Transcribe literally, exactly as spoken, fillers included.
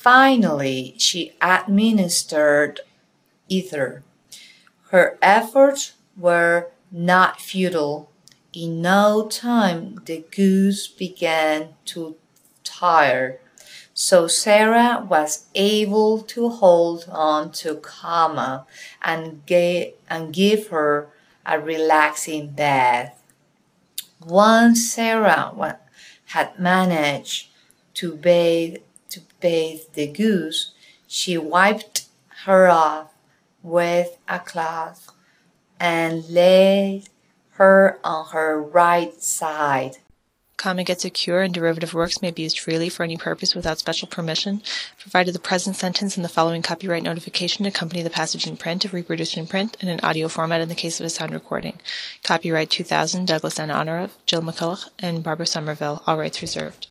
finally, she administered ether. Her efforts were not futile. In no time, the goose began to tire, so Sarah was able to hold on to Kama and, ga- and give her a relaxing bath. Once Sarah wa- had managed to bathe to bathe the goose, she wiped her off with a cloth and laid her on her right side. Kama gets a cure, and derivative works may be used freely for any purpose without special permission, provided the present sentence and the following copyright notification accompany the passage in print if reproduced in print and in audio format in the case of a sound recording. Copyright two thousand, Douglas N. Honor of, Jill McCulloch, and Barbara Somerville, all rights reserved.